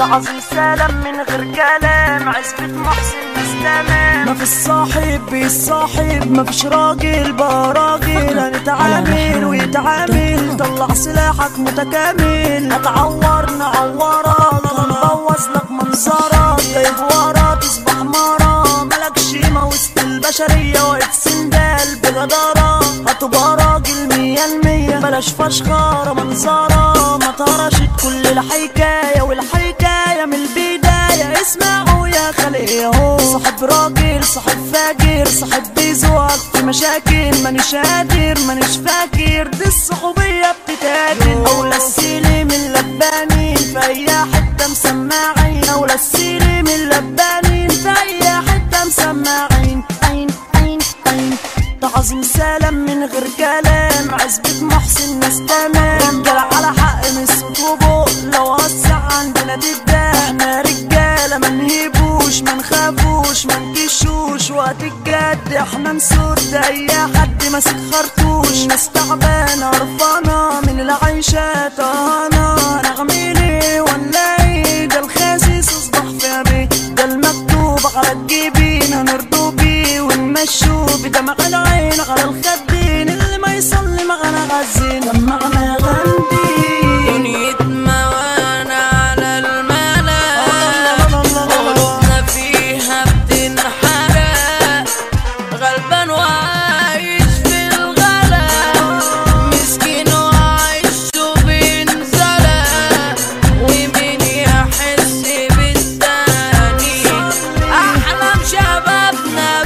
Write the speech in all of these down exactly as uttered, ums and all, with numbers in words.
تعظيم سلام من غير كلام، عزبة محسن ناس تمام. مفيش صاحب بيصاحب، مفيش راجل براجل، هنتعامل ويتعامل، طلع سلاحك متكامل. هتعور نعورك، هنبوظ لك منظرك، جايب ورا تصبح مرة، ملكش قيمة وسط البشرية، واقف سندال بجدارة، هتبقى راجل مية المية، بلاش فشخرة منظرة، ما طرشت كل الحكاية والحكاية من البداية. اسمعوا يا خلق ياهو، صاحب راجل صاحب فاجر، صاحب بيزوق في مشاكل، مانيش قادر مانيش فاكر، دي الصحوبية بتتاكل. أولى السلم اللبانين في أي حتة مسماعين، أولى السلم اللبانين في أي حتة مسماعين. عين عين عين تعظيم سلام من غير كلام، عزبة محسن ناس تمام. رجالة على حق من الصوت وبق، لو وسع عندنا تبدأ. احنا رجالة منهبوش منخافوش منكشوش، وقت الجد احنا نسد اي حد ماسك خرطوش. ناس تعبانة قرفانة من العيشة طهانة، نغميلي ولا ايه؟ ده الخاسس اصبح في بيه، ده المكتوب على الجبين، هنرضو بيه ونمشوا بدمع العين على الخدين. اللي ما يصلي معنا غزين دمعنا غندي. دنيتنا وانا على الملا، قلوبنا فيها بتنحرق، غلبان وعايش في الغلا، مسكين وعايش وبينزلق، ومين يحس بالتاني؟ احلام شبابنا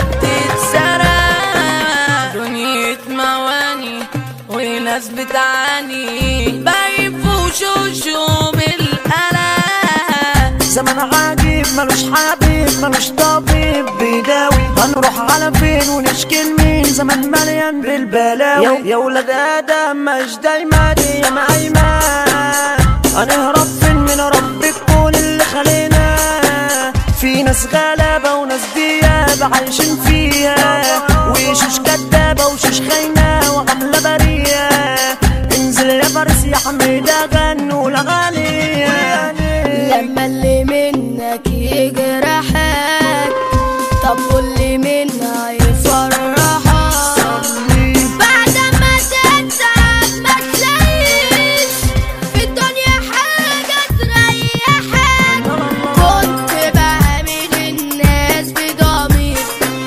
بتتسرق، دنيا مواني وناس بتعاني، باين في وشوشهم القلق. زمن عجيب ملوش حبيب ملوش طبيب بيداوي، هنروح على فين ونشكي لمين؟ زمن مليان بالبلاوي. يا ولاد ادم مش دايما يا ايمان، هنهرب فين من رب الكون اللي خلينا؟ في ناس غلابة وناس ديابة عايشين فيها، وشوش كدابة وشوش خاينة وعاملة برية. انزل يا فارس يا حميدة غنوا الأغاني، لما اللي منك يجرحك، طب واللي منها يفرحك. بعد ما تتعب ما تلاقيش في الدنيا حاجة تريحك. كنت بعامل الناس بضمير،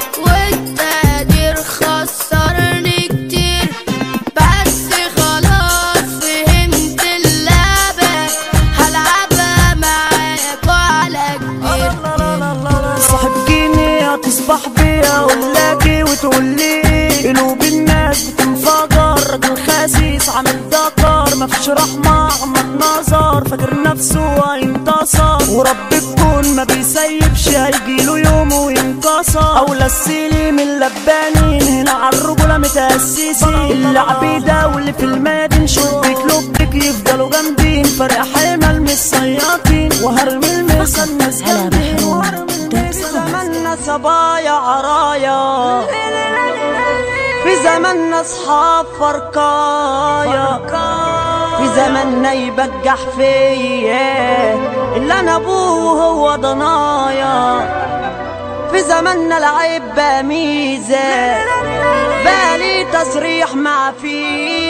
والتقدير خسرني كتير، بس خلاص فهمت اللعبة، هلعبها معاك وعلى كبير. صاحب جيني هتصبح بيا ولاكي وتقولي قلوب الناس بتنفجر، راجل خسيس عامل دكر، مفيش رحمة عمك نظر، فاكر نفسه هينتصر، ورب الكون ما بيسيبش هيجيله يوم وينكسر. أولى السلم اللبانين هنا عالرجولة متأسسين، اللي عبيدة واللي في المدين شبك لبك يفضلوا جامدين، فرق حمل من الصياطين وهرم المرسى الناس جامدين، وهرم المرسى زماننا صبايا عرايا، في زماننا اصحاب فرقايا، في زماننا يبجح فيا اللي انا ابوه هو ضنايا، في زماننا العيب بقى ميزة، بالي تصريح مع فيه